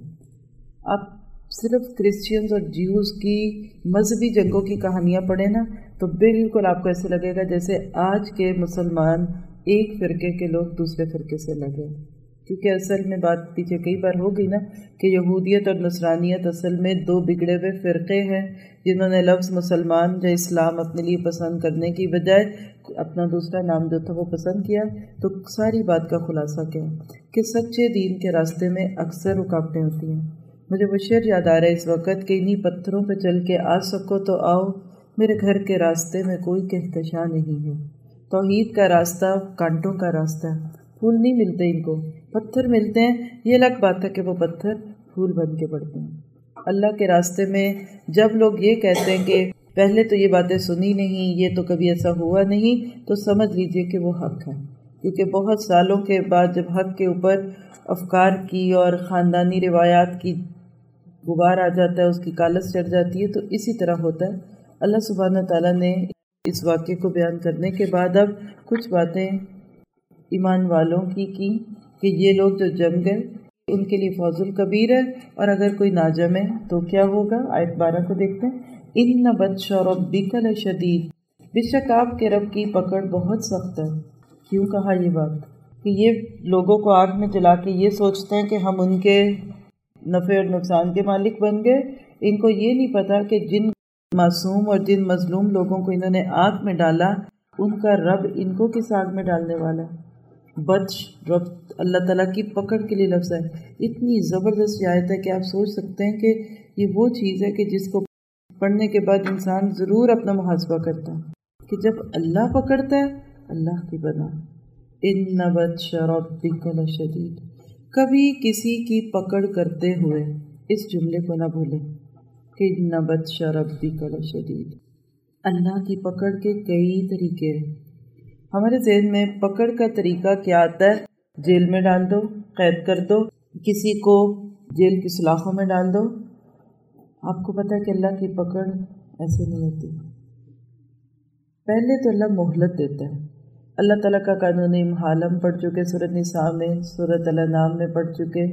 اب صرف کرسچینز اور جیوز کی مذہبی جنگوں کی کہانیاں پڑھیں نا تو بالکل آپ کو ایسے لگے گا جیسے آج کے مسلمان ایک فرقے کے لوگ دوسرے فرقے سے لگے، کیونکہ اصل میں بات پیچھے کئی بار ہو گئی نا کہ یہودیت اور نصرانیت اصل میں دو بگڑے ہوئے فرقے ہیں جنہوں نے لفظ مسلمان یا اسلام اپنے لیے پسند کرنے کی بجائے اپنا دوسرا نام جو تھا وہ پسند کیا۔ تو ساری بات کا خلاصہ کیا ہے کہ سچے دین کے راستے میں اکثر رکاوٹیں ہوتی ہیں، مجھے وہ شعر یاد آ رہا ہے اس وقت کہ انہی پتھروں پہ چل کے آ سکو تو آؤ، میرے گھر کے راستے میں کوئی کہکشاں نہیں ہے۔ توحید کا راستہ کانٹوں کا راستہ ہے، پھول نہیں ملتے ان کو، پتھر ملتے ہیں۔ یہ الگ بات ہے کہ وہ پتھر پھول بن کے پڑتے ہیں۔ اللہ کے راستے میں جب لوگ یہ کہتے ہیں کہ پہلے تو یہ باتیں سنی نہیں، یہ تو کبھی ایسا ہوا نہیں، تو سمجھ لیجئے کہ وہ حق ہے، کیونکہ بہت سالوں کے بعد جب حق کے اوپر افکار کی اور خاندانی روایات کی غبار آ جاتا ہے، اس کی کالس چڑھ جاتی ہے، تو اسی طرح ہوتا ہے۔ اللہ سبحانہ تعالیٰ نے اس واقعے کو بیان کرنے کے بعد اب کچھ باتیں ایمان والوں کی کی کہ یہ لوگ جو جم گئے ان کے لیے فوز الکبیر ہے، اور اگر کوئی نہ جمے تو کیا ہوگا؟ آیت بارہ کو دیکھتے ہیں۔ ان بطش ربک لشدید، بے شک آپ کے رب کی پکڑ بہت سخت ہے۔ کیوں کہا یہ بات؟ کہ یہ لوگوں کو آگ میں جلا کے یہ سوچتے ہیں کہ ہم ان کے نفع اور نقصان کے مالک بن گئے۔ ان کو یہ نہیں پتا کہ جن معصوم اور جن مظلوم لوگوں کو انہوں نے آگ میں ڈالا، ان کا رب ان کو کس آگ میں ڈالنے والا ہے۔ بطش رب اللہ تعالیٰ کی پکڑ کے لیے لفظ ہے۔ اتنی زبردست آیت ہے کہ آپ سوچ سکتے ہیں کہ یہ وہ چیز ہے کہ جس کو پڑھنے کے بعد انسان ضرور اپنا محاسبہ کرتا ہے کہ جب اللہ پکڑتا ہے، اللہ کی بنا ان بطش ربک لشدید، کبھی کسی کی پکڑ کرتے ہوئے اس جملے کو نہ بھولیں کہ ان بطش ربک لشدید۔ اللہ کی پکڑ کے کئی طریقے ہیں۔ ہمارے ذہن میں پکڑ کا طریقہ کیا آتا ہے؟ جیل میں ڈال دو، قید کر دو، کسی کو جیل کی سلاخوں میں ڈال دو۔ آپ کو پتہ ہے کہ اللہ کی پکڑ ایسے نہیں ہوتی۔ پہلے تو اللہ مہلت دیتا ہے۔ اللہ تعالیٰ کا قانون امہال ہم پڑھ چکے سورۃ نساء میں، سورۃ الانعام میں پڑھ چکے۔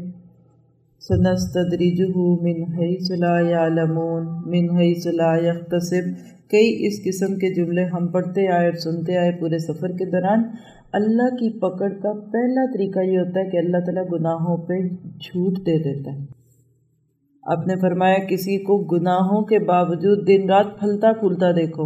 سنستدرجهم من حیث لا یعلمون من حیث لا یحتسب، کئی اس قسم کے جملے ہم پڑھتے آئے اور سنتے آئے پورے سفر کے دوران۔ اللہ کی پکڑ کا پہلا طریقہ یہ ہوتا ہے کہ اللہ تعالیٰ گناہوں پہ جھوٹ دے دیتا ہے۔ آپ نے فرمایا کسی کو گناہوں کے باوجود دن رات پھلتا پھولتا دیکھو،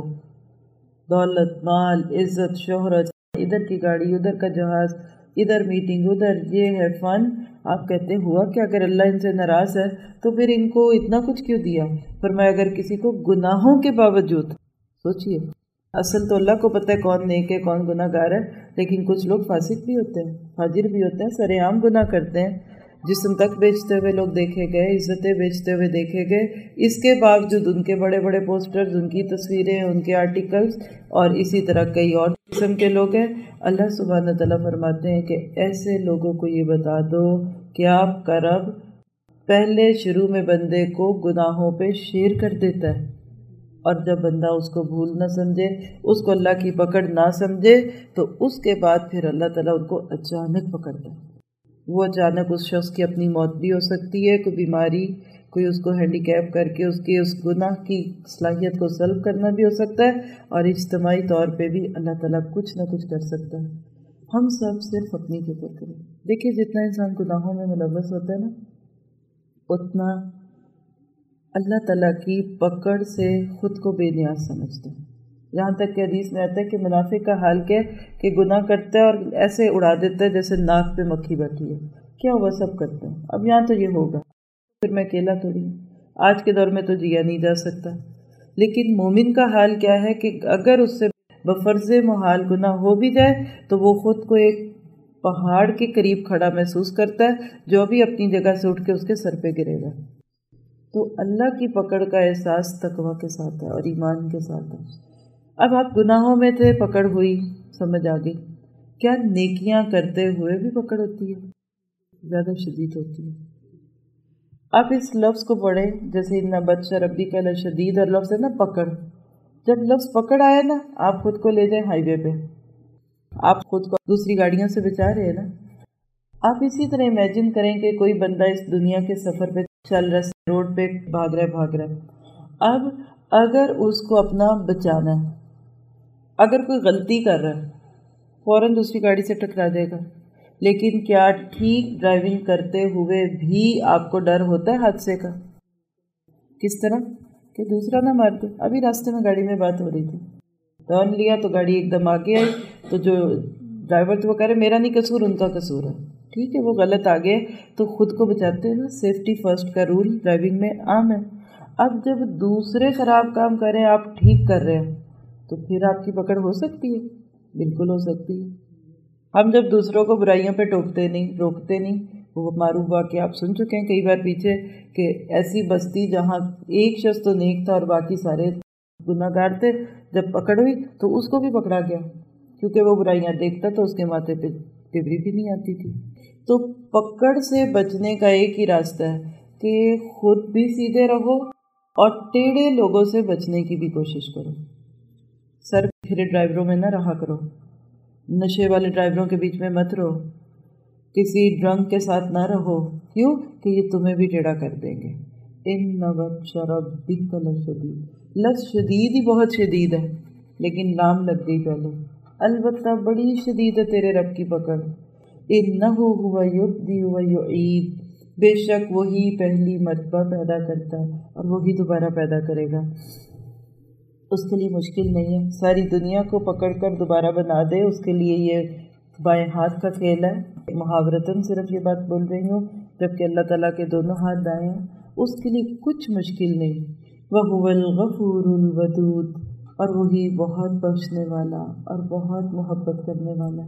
دولت، مال، عزت، شہرت، ادھر کی گاڑی، ادھر کا جہاز، ادھر میٹنگ، ادھر یہ ہے فن، آپ کہتے ہوا کہ اگر اللہ ان سے ناراض ہے تو پھر ان کو اتنا کچھ کیوں دیا؟ فرمایا اگر کسی کو گناہوں کے باوجود، سوچئے اصل تو اللہ کو پتہ ہے کون نیک ہے کون گناہ گار ہے، لیکن کچھ لوگ فاسق بھی ہوتے ہیں، فاجر بھی ہوتے ہیں، سر عام گناہ کرتے ہیں، جسم تک بیچتے ہوئے لوگ دیکھے گئے، عزتیں بیچتے ہوئے دیکھے گئے، اس کے باوجود ان کے بڑے بڑے پوسٹرز، ان کی تصویریں، ان کے آرٹیکلز، اور اسی طرح کئی اور قسم کے لوگ ہیں۔ اللہ سبحانہ تعالیٰ فرماتے ہیں کہ ایسے لوگوں کو یہ بتا دو کہ آپ کا رب پہلے شروع میں بندے کو گناہوں پہ شیر کر دیتا ہے، اور جب بندہ اس کو بھول نہ سمجھے، اس کو اللہ کی پکڑ نہ سمجھے، تو اس کے بعد پھر اللہ تعالیٰ ان کو اچانک پکڑتا ہے۔ وہ اچانک اس شخص کی اپنی موت بھی ہو سکتی ہے، کوئی بیماری، کوئی اس کو ہینڈی کیپ کر کے اس کے اس گناہ کی صلاحیت کو سلب کرنا بھی ہو سکتا ہے، اور اجتماعی طور پہ بھی اللہ تعالیٰ کچھ نہ کچھ کر سکتا ہے۔ ہم سب صرف اپنی فکر کریں۔ دیکھیے جتنا انسان گناہوں میں ملوث ہوتا ہے نا، اتنا اللہ تعالیٰ کی پکڑ سے خود کو بے نیاز سمجھتا ہے۔ یہاں تک کہ حدیث میں آتا ہے کہ منافق کا حال کیا ہے کہ گناہ کرتا ہے اور ایسے اڑا دیتا ہے جیسے ناک پہ مکھی بیٹھی ہے، کیا ہوا سب کرتے ہیں، اب یہاں تو یہ ہوگا، پھر میں اکیلا تھوڑی ہوں، آج کے دور میں تو جیا نہیں جا سکتا۔ لیکن مومن کا حال کیا ہے کہ اگر اس سے بفرض محال گناہ ہو بھی جائے تو وہ خود کو ایک پہاڑ کے قریب کھڑا محسوس کرتا ہے جو بھی اپنی جگہ سے اٹھ کے اس کے سر پہ گرے گا۔ تو اللہ کی پکڑ کا احساس تقویٰ کے ساتھ ہے اور ایمان کے ساتھ ہے۔ اب آپ گناہوں میں تھے، پکڑ ہوئی، سمجھ آ گئی، کیا نیکیاں کرتے ہوئے بھی پکڑ ہوتی ہے؟ زیادہ شدید ہوتی ہے۔ آپ اس لفظ کو پڑھیں، جیسے ان بطش ربک لشدید، اور لفظ ہے نا پکڑ، جب لفظ پکڑ آیا نا، آپ خود کو لے جائیں ہائی وے پہ، آپ خود کو دوسری گاڑیوں سے بچا رہے ہیں نا۔ آپ اسی طرح امیجن کریں کہ کوئی بندہ اس دنیا کے سفر پہ چل رہا ہے، روڈ پہ بھاگ رہا ہے بھاگ رہا ہے اب اگر اس کو اپنا بچانا ہے، اگر کوئی غلطی کر رہا ہے فوراً دوسری گاڑی سے ٹکرا جائے گا، لیکن کیا ٹھیک ڈرائیونگ کرتے ہوئے بھی آپ کو ڈر ہوتا ہے حادثے کا؟ کس طرح کہ دوسرا نہ مار دے۔ ابھی راستے میں گاڑی میں بات ہو رہی تھی، ٹرن لیا تو گاڑی ایک دم آگے آئی، تو جو ڈرائیور تھے وہ کہہ رہے میرا نہیں قصور، ان کا قصور ہے، ٹھیک ہے وہ غلط آ گئے تو خود کو بچاتے ہیں نا، سیفٹی فرسٹ کا رول ڈرائیونگ میں عام ہے۔ اب جب دوسرے خراب کام کریں آپ ٹھیک کر رہے ہیں تو پھر آپ کی پکڑ ہو سکتی ہے، بالکل ہو سکتی ہے۔ ہم جب دوسروں کو برائیوں پہ ٹوکتے نہیں، روکتے نہیں، وہ معروف واقعہ آپ سن چکے ہیں کئی بار پیچھے کہ ایسی بستی جہاں ایک شخص تو نیک تھا اور باقی سارے گناہ گار تھے، جب پکڑ ہوئی تو اس کو بھی پکڑا گیا کیونکہ وہ برائیاں دیکھتا تو اس کے ماتھے پہ تبری بھی نہیں آتی تھی۔ تو پکڑ سے بچنے کا ایک ہی راستہ ہے کہ خود بھی سیدھے رہو اور ٹیڑھے لوگوں سے بچنے کی بھی کوشش کرو۔ سر پھرے ڈرائیوروں میں نہ رہا کرو، نشے والے ڈرائیوروں کے بیچ میں مت رہو، کسی ڈرنک کے ساتھ نہ رہو، کیوں کہ یہ تمہیں بھی ٹیڑھا کر دیں گے۔ ان بطش ربک لشدید، لفظ شدید ہی بہت شدید ہے لیکن لام لگ گئی پہلے، البتہ بڑی شدید ہے تیرے رب کی پکڑ۔ انہ هو یبدی و یعید، بے شک وہی پہلی مرتبہ پیدا کرتا ہے اور وہی دوبارہ پیدا کرے گا۔ اس کے لیے مشکل نہیں ہے، ساری دنیا کو پکڑ کر دوبارہ بنا دے، اس کے لیے یہ بائیں ہاتھ کا کھیل ہے۔ محاورتاً صرف یہ بات بول رہی ہوں جبکہ اللہ تعالیٰ کے دونوں ہاتھ دائیں ہیں، اس کے لیے کچھ مشکل نہیں۔ وَهُوَ الْغَفُورُ الْوَدُودُ، اور وہی بہت بخشنے والا اور بہت محبت کرنے والا۔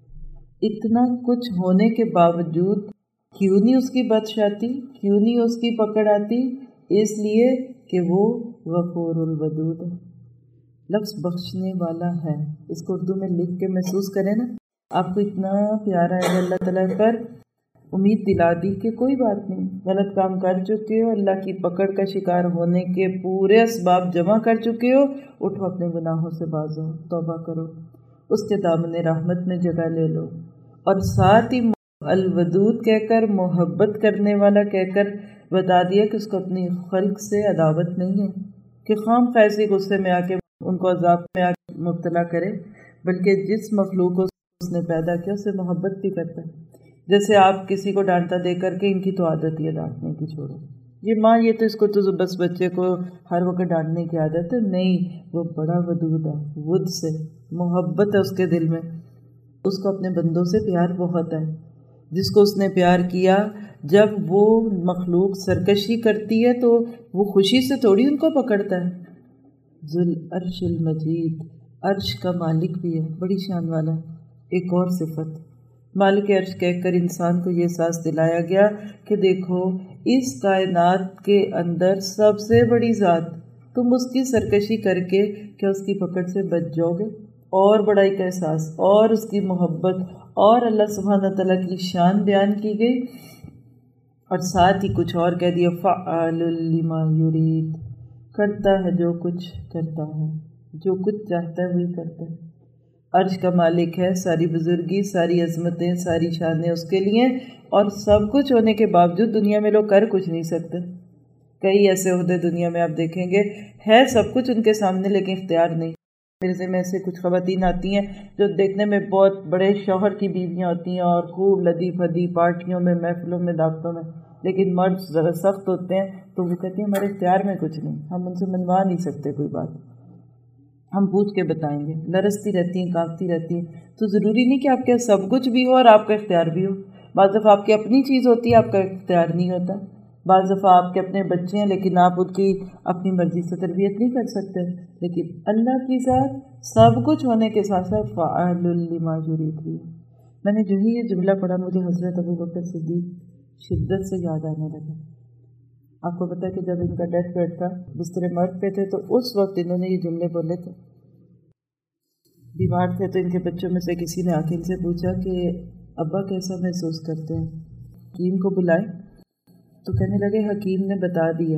اتنا کچھ ہونے کے باوجود کیوں نہیں اس کی بطش آتی، کیوں نہیں اس کی پکڑ آتی؟ اس لیے کہ وہ غفور الودود ہے، لفظ بخشنے والا ہے۔ اس کو اردو میں لکھ کے محسوس کریں نا، آپ کو اتنا پیارا ہے اللہ تعالیٰ پر، امید دلا دی کہ کوئی بات نہیں، غلط کام کر چکے ہو، اللہ کی پکڑ کا شکار ہونے کے پورے اسباب جمع کر چکے ہو، اٹھو اپنے گناہوں سے باز ہو، توبہ کرو، اس کے دامن رحمت میں جگہ لے لو، اور ساتھ ہی الودود کہہ کر، محبت کرنے والا کہہ کر بتا دیا کہ اس کو اپنی خلق سے عداوت نہیں ہے کہ خام خیسی غصے میں آ کے ان کو عذاب میں آ کے مبتلا کرے، بلکہ جس مخلوق کو اس نے پیدا کیا اسے محبت بھی کرتا ہے۔ جیسے آپ کسی کو ڈانٹا دے کر کے، ان کی تو عادت ہے ڈانٹنے کی، چھوڑو یہ ماں، یہ تو اس کو تو بس بچے کو ہر وقت ڈانٹنے کی عادت ہے، نہیں، وہ بڑا ودود ہے، ود سے محبت ہے اس کے دل میں، اس کو اپنے بندوں سے پیار بہت ہے۔ جس کو اس نے پیار کیا، جب وہ مخلوق سرکشی کرتی ہے تو وہ خوشی سے تھوڑی ان کو پکڑتا ہے۔ ذل عرش المجید، عرش کا مالک بھی ہے، بڑی شان والا ہے۔ ایک اور صفت، مالک عرش کہہ کر انسان کو یہ احساس دلایا گیا کہ دیکھو اس کائنات کے اندر سب سے بڑی ذات، تم اس کی سرکشی کر کے کیا اس کی پکڑ سے بچ جاؤ گے؟ اور بڑائی کا احساس اور اس کی محبت اور اللہ سبحانہ تعالیٰ کی شان بیان کی گئی، اور ساتھ ہی کچھ اور کہہ دیا، فعال لما یرید، کرتا ہے جو کچھ کرتا ہے، جو کچھ چاہتا ہے وہی کرتا ہے۔ عرش کا مالک ہے، ساری بزرگی، ساری عظمتیں، ساری شانیں اس کے لیے، اور سب کچھ ہونے کے باوجود دنیا میں لوگ کر کچھ نہیں سکتے۔ کئی ایسے عہدے دنیا میں آپ دیکھیں گے، ہے سب کچھ ان کے سامنے لیکن اختیار نہیں۔ میرے ذہن میں سے کچھ خواتین آتی ہیں جو دیکھنے میں بہت بڑے شوہر کی بیویاں ہوتی ہیں اور خوب لدی پھدی پارٹیوں میں، محفلوں میں، دعوتوں میں، لیکن مرد ذرا سخت ہوتے ہیں تو وہ کہتے ہیں ہمارے اختیار میں کچھ نہیں، ہم ان سے منوا نہیں سکتے کوئی بات، ہم پوچھ کے بتائیں گے، لرزتی رہتی ہیں، کانپتی رہتی ہیں۔ تو ضروری نہیں کہ آپ کے سب کچھ بھی ہو اور آپ کا اختیار بھی ہو، بعض دفعہ آپ کی اپنی چیز ہوتی ہے، آپ کا اختیار نہیں ہوتا، بعض دفعہ آپ کے اپنے بچے ہیں لیکن آپ ان کی اپنی مرضی سے تربیت نہیں کر سکتے، لیکن اللہ کی ذات سب کچھ ہونے کے ساتھ ساتھ فعال لما یرید بھی۔ میں نے جو ہی یہ جملہ پڑھا مجھے حضرت ابوبکر صدیق شدت سے یاد آنے لگا۔ آپ کو پتہ ہے کہ جب ان کا ڈیتھ بیڈ تھا، بستر مرگ پہ تھے، تو اس وقت انہوں نے یہ جملے بولے تھے، بیمار تھے، تو ان کے بچوں میں سے کسی نے آ کے ان سے پوچھا کہ ابا کیسا محسوس کرتے ہیں، حکیم کو بلائیں؟ تو کہنے لگے حکیم نے بتا دیا،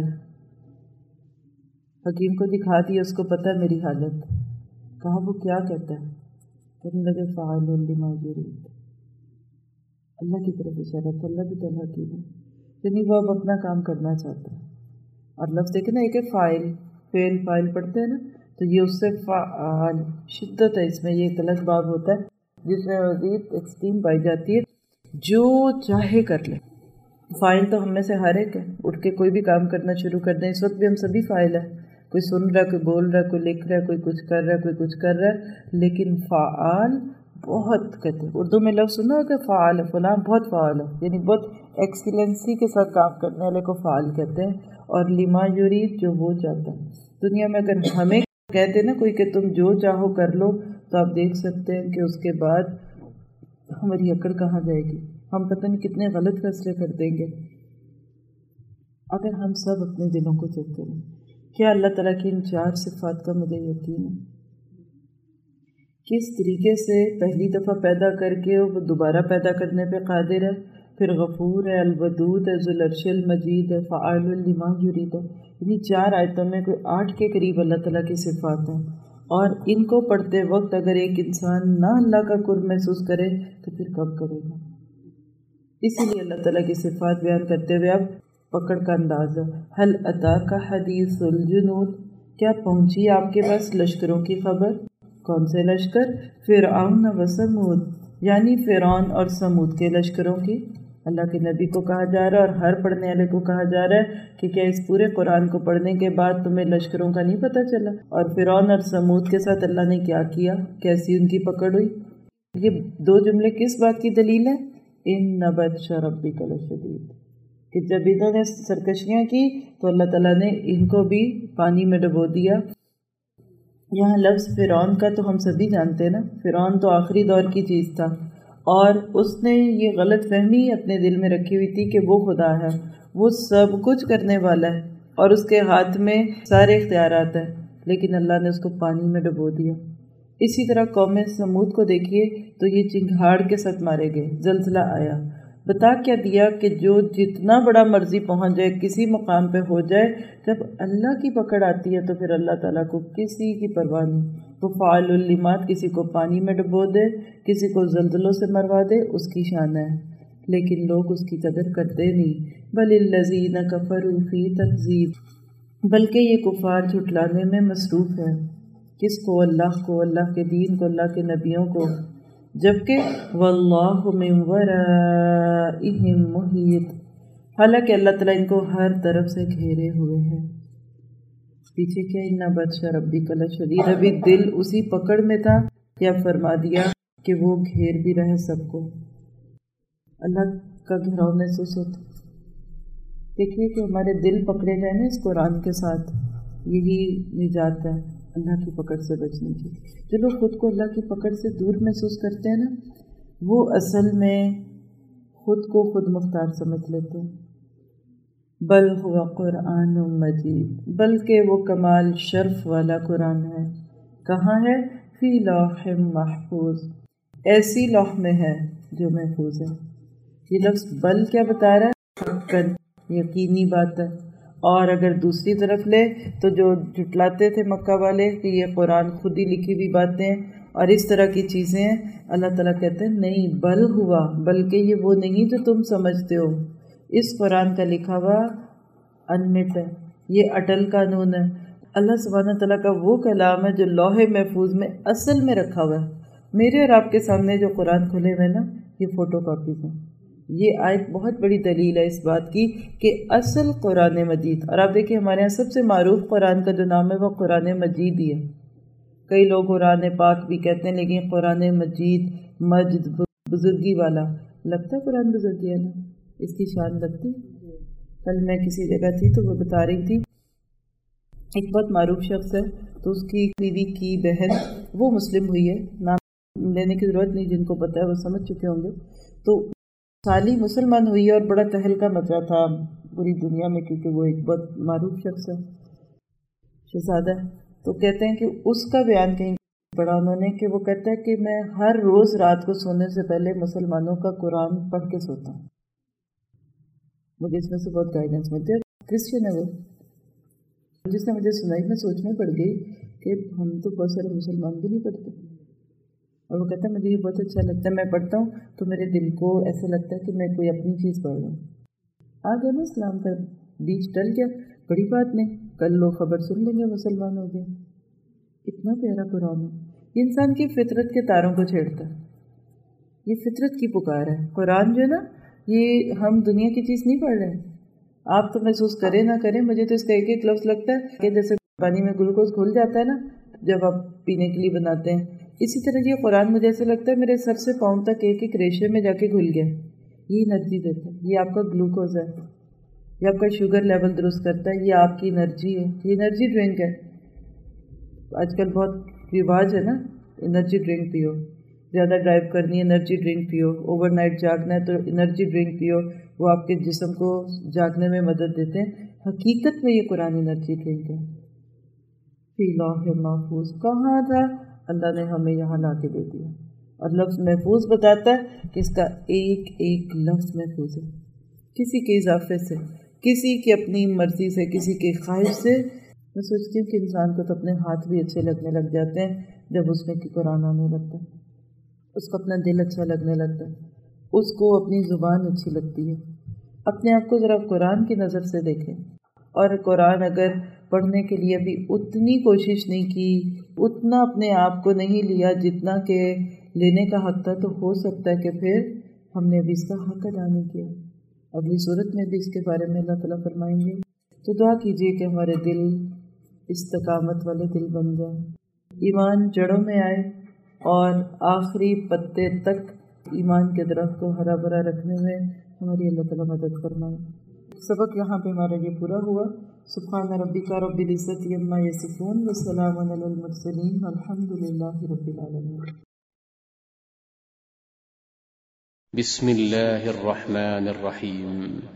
حکیم کو دکھا دیا، اس کو پتہ میری حالت۔ کہا وہ کیا کہتا ہے؟ کہنے لگے فعال لما یرید، اللہ کی طرف اشارہ تھا، اللہ بھی تو حکیم ہے، یعنی وہ اب اپنا کام کرنا چاہتا ہے۔ اور لفظ دیکھیں نا، ایک ہے فاعل، فعل فاعل پڑھتے ہیں نا، تو یہ اس سے فعال، شدت ہے اس میں، یہ ایک الگ باب ہوتا ہے جس میں مزید ایکسٹریم پائی جاتی ہے، جو چاہے کر لے۔ فاعل تو ہم میں سے ہر ایک ہے، اٹھ کے کوئی بھی کام کرنا شروع کر دیں، اس وقت بھی ہم سبھی فاعل ہیں، کوئی سن رہا ہے، کوئی بول رہا ہے، کوئی لکھ رہا ہے، کوئی کچھ کر رہا ہے، کوئی کچھ کر رہا ہے، لیکن فعال بہت کہتے ہیں اردو میں لفظ سنا کہ فعال ہے، فلاں بہت فعال ہے، یعنی بہت ایکسیلنسی کے ساتھ کام کرنے والے کو فعال کہتے ہیں۔ اور لما یرید، جو وہ چاہتا ہے۔ دنیا میں اگر ہمیں کہتے ہیں نا کوئی کہ تم جو چاہو کر لو، تو آپ دیکھ سکتے ہیں کہ اس کے بعد ہماری اکڑ کہاں جائے گی، ہم پتہ نہیں کتنے غلط فیصلے کر دیں گے۔ اگر ہم سب اپنے دلوں کو چیک کریں، کیا اللہ تعالیٰ کی ان چار صفات کا مجھے یقین ہے؟ کس طریقے سے پہلی دفعہ پیدا کر کے وہ دوبارہ پیدا کرنے پہ قادر ہے، پھر غفور ہے، الودود ہے، ذو العرش المجید ہے، فعال لما یرید ہے۔ یعنی چار آیتوں میں کوئی آٹھ کے قریب اللہ تعالیٰ کی صفات ہیں، اور ان کو پڑھتے وقت اگر ایک انسان نہ اللہ کا قرب محسوس کرے تو پھر کب کرے گا؟ اسی لیے اللہ تعالیٰ کی صفات بیان کرتے ہوئے اب پکڑ کا انداز ہے۔ حل اتاک حدیث الجنود، کیا پہنچی آپ کے پاس لشکروں کی خبر؟ کون سے لشکر؟ فرعون و سمود، یعنی فرعون اور سمود کے لشکروں کی۔ اللہ کے نبی کو کہا جا رہا ہے اور ہر پڑھنے والے کو کہا جا رہا ہے کہ کیا اس پورے قرآن کو پڑھنے کے بعد تمہیں لشکروں کا نہیں پتہ چلا؟ اور فرعون اور سمود کے ساتھ اللہ نے کیا کیا، کیسی ان کی پکڑ ہوئی؟ یہ دو جملے کس بات کی دلیل ہیں؟ ان بطش ربک لشدید، کہ جب انہوں نے سرکشیاں کی تو اللہ تعالیٰ نے ان کو بھی پانی میں ڈبو دیا۔ یہاں لفظ فرعون کا تو ہم سبھی جانتے ہیں نا، فرعون تو آخری دور کی چیز تھا، اور اس نے یہ غلط فہمی اپنے دل میں رکھی ہوئی تھی کہ وہ خدا ہے، وہ سب کچھ کرنے والا ہے اور اس کے ہاتھ میں سارے اختیارات ہیں، لیکن اللہ نے اس کو پانی میں ڈبو دیا۔ اسی طرح قوم سمود کو دیکھیے تو یہ چنگھاڑ کے ساتھ مارے گئے، زلزلہ آیا، بتا کیا دیا کہ جو جتنا بڑا مرضی پہنچ جائے، کسی مقام پہ ہو جائے، جب اللہ کی پکڑ آتی ہے تو پھر اللہ تعالیٰ کو کسی کی پرواہ نہیں۔ وہ فعال للمات، کسی کو پانی میں ڈبو دے، کسی کو زلزلوں سے مروا دے، اس کی شان ہے، لیکن لوگ اس کی قدر کرتے نہیں۔ بل الذین کفروا فی تکذیب، بلکہ یہ کفار جھٹلانے میں مصروف ہے۔ کس کو؟ اللہ کو، اللہ کے دین کو، اللہ کے نبیوں کو، جبکہ واللہ من ورائہم محیط، حالانکہ اللہ تعالیٰ ان کو ہر طرف سے گھیرے ہوئے ہیں۔ پیچھے کیا ان بطش ربک لشدید، ابھی دل اسی پکڑ میں تھا کہ اب فرما دیا کہ وہ گھیر بھی رہے سب کو۔ اللہ کا گھیراؤ محسوس ہوتا۔ دیکھیے کہ ہمارے دل پکڑے جائیں نا اس قرآن کے ساتھ، یہی نجات ہے اللہ کی پکڑ سے بچنے کی۔ جو لوگ خود کو اللہ کی پکڑ سے دور محسوس کرتے ہیں نا، وہ اصل میں خود کو خود مختار سمجھ لیتے ہیں۔ بل ہوا قرآن مجید، بلکہ وہ کمال شرف والا قرآن ہے۔ کہاں ہے؟ فی لوح محفوظ، ایسی لوح میں ہے جو محفوظ ہے۔ یہ لفظ بل کیا بتا رہا ہے؟ حقاً، یقینی بات ہے۔ اور اگر دوسری طرف لے تو جو جھٹلاتے تھے مکہ والے کہ یہ قرآن خود ہی لکھی ہوئی باتیں اور اس طرح کی چیزیں ہیں، اللہ تعالیٰ کہتے ہیں نہیں، بل ہوا، بلکہ یہ وہ نہیں جو تم سمجھتے ہو۔ اس قرآن کا لکھا ہوا انمٹ ہے، یہ اٹل قانون ہے، اللہ سبحانہ تعالیٰ کا وہ کلام ہے جو لوح محفوظ میں اصل میں رکھا ہوا ہے۔ میرے اور آپ کے سامنے جو قرآن کھلے ہوئے نا، یہ فوٹو کاپیز ہیں۔ یہ آیت بہت بڑی دلیل ہے اس بات کی کہ اصل قرآن مجید، اور آپ دیکھیں ہمارے یہاں سب سے معروف قرآن کا جو نام ہے وہ قرآن مجید ہی ہے۔ کئی لوگ قرآن پاک بھی کہتے ہیں، لیکن قرآن مجید مجد بزرگی والا لگتا ہے، قرآن بزرگی والا اس کی شان لگتی۔ کل میں کسی جگہ تھی تو وہ بتا رہی تھی، ایک بہت معروف شخص ہے تو اس کی بیوی کی بہن وہ مسلم ہوئی ہے، نام لینے کی ضرورت نہیں، جن کو پتہ ہے وہ سمجھ چکے ہوں گے۔ تو سالی مسلمان ہوئی ہے اور بڑا تہلکہ مچا تھا پوری دنیا میں، کیونکہ وہ ایک بہت معروف شخص ہے، شہزادہ۔ تو کہتے ہیں کہ اس کا بیان کہیں پڑھا انہوں نے کہ وہ کہتا ہے کہ میں ہر روز رات کو سونے سے پہلے مسلمانوں کا قرآن پڑھ کے سوتا ہوں، مجھے اس میں سے بہت گائیڈنس ملتی ہے۔ کرسچن ہے وہ، جس نے مجھے سنائی، میں سوچنے پڑ گئی کہ ہم تو بہت سارے مسلمان بھی نہیں پڑھتے، اور وہ کہتا ہے مجھے یہ بہت اچھا لگتا ہے، میں پڑھتا ہوں تو میرے دل کو ایسا لگتا ہے کہ میں کوئی اپنی چیز پڑھ رہا ہوں۔ آ گیا نا اسلام کا بیچ ٹل گیا، بڑی بات نہیں، کل لوگ خبر سن لیں گے مسلمان ہو گئے۔ اتنا پیارا قرآن ہے، یہ انسان کی فطرت کے تاروں کو چھیڑتا ہے، یہ فطرت کی پکار ہے۔ قرآن جو ہے نا، یہ ہم دنیا کی چیز نہیں پڑھ رہے ہیں، آپ تو محسوس کریں نہ کریں، مجھے تو اس کا ایک ایک لفظ لگتا ہے کہ جیسے پانی میں گلوکوز گھل جاتا ہے نا جب آپ پینے کے لیے بناتے ہیں، इसी तरह ये कुरान मुझे ऐसा लगता है मेरे सर से पाँव तक एक एक रेशे में जाके घुल गया। ये एनर्जी देता है, ये आपका ग्लूकोज है, ये आपका शुगर लेवल दुरुस्त करता है, ये आपकी एनर्जी है, ये एनर्जी ड्रिंक है। आजकल बहुत रिवाज है ना, एनर्जी ड्रिंक पियो, ज़्यादा ड्राइव करनी है एनर्जी ड्रिंक पियो, ओवरनाइट जागना है तो एनर्जी ड्रिंक पियो, वो आपके जिस्म को जागने में मदद देते हैं। हकीकत में ये कुरान एनर्जी ड्रिंक है। फी लौह महफूज कहाँ था, अल्लाह ने हमें यहाँ ला के दे दिया। और लफ्ज़ महफूज बताता है कि इसका एक एक लफ्ज़ महफूज है, किसी के इजाफे से, किसी की अपनी मर्ज़ी से, किसी के ख्वाहिश से। मैं सोचती हूँ कि इंसान को तो अपने हाथ भी अच्छे लगने लग जाते हैं जब उसमें कि कुरान आने लगता है, उसको अपना दिल अच्छा लगने लगता है, उसको अपनी ज़ुबान अच्छी लगती है। अपने आप को ज़रा कुरान की नज़र से देखें, और कुरान अगर पढ़ने के लिए भी उतनी कोशिश नहीं की, उतना अपने आप को नहीं लिया जितना के लेने का हक था, तो हो सकता है कि फिर हमने भी इसका हक अदा नहीं किया। अगली सूरत में भी इसके बारे में अल्लाह ताला फरमाएंगे। तो दुआ कीजिए कि हमारे दिल इस्तकामत वाले दिल बन जाए, ईमान जड़ों में आए और आखिरी पत्ते तक ईमान के दरख्त को हरा भरा रखने में हमारी अल्लाह ताला मदद फरमाए। सबक यहाँ पे हमारा ये पूरा हुआ। सुब्हान रब्बिका रब्बिल इज़्ज़ति अम्मा यसिफून व सलामुन अलल मुरसलीन वल्हम्दुलिल्लाहि रब्बिल आलमीन। बिस्मिल्लाहिर रहमानिर रहीम।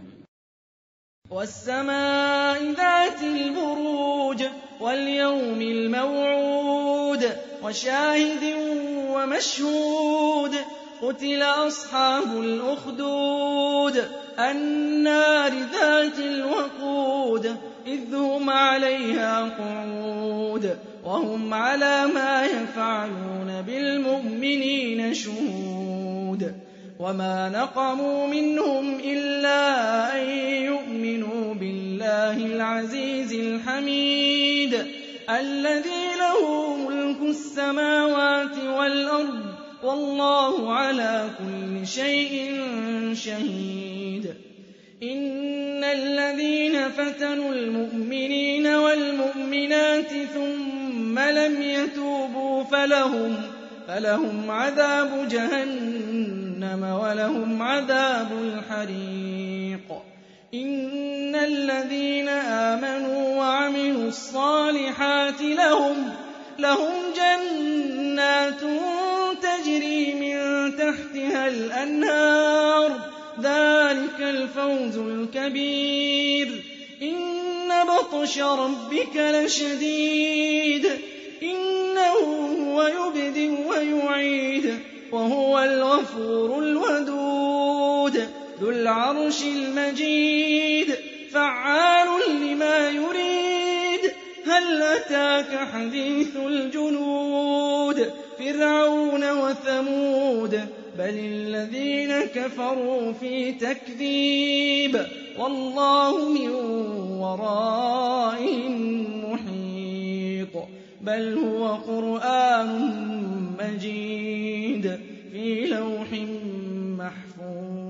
वस्समाइ ज़ातिल बुरूज वल्यौमिल मौऊद वशाहिदिन वमशहूद क़ुतिल अस्हाबुल उख़्दूद अन्नारि ज़ातिल वक़ूद इज़ हुम अलैहा क़ुऊद वहुम अला मा यफ़अलून बिल मुमिनीन शुहूद वमा नक़मू मिनहुम इल्ला अन युमिनू बिल्लाहिल अज़ीज़िल हमीद अल्लज़ी लहू मुल्कुस समावाति वल अर्द वल्लाहु अला कुल्लि शैइन शहीद। इन्नल्लज़ीन फतनुल मुअ्मिनीन वल मुअ्मिनाति थुम्मा लम यतूबू फलहुम फलहुम अज़ाबु जहन्नम वलहुम अज़ाबुल हरीक़। इन्नल्लज़ीन आमनू वअमिलुस सालिहाति लहुम लहुम जन्नातुन तजरी मिन तहतिहल अन्हार ज़ालिकल फौज़ुल कबीर। इन्न बत्श रब्बिक लशदीद इन्नहु हुव युबदिउ व युईद वहुवल गफूरुल वदूद ذुल अर्शिल मजीद फ़अ्आलुन लिमा युरीद हल अताक हदीथुल जुनूद फ़िरऔन व थमूद बलिल्लज़ीन कफ़रू फ़ी तकज़ीब वल्लाहु मिन वराइहिम मुहीत बल हुव क़ुरआनुम मजीद फ़ी लौहिम महफ़ूज़।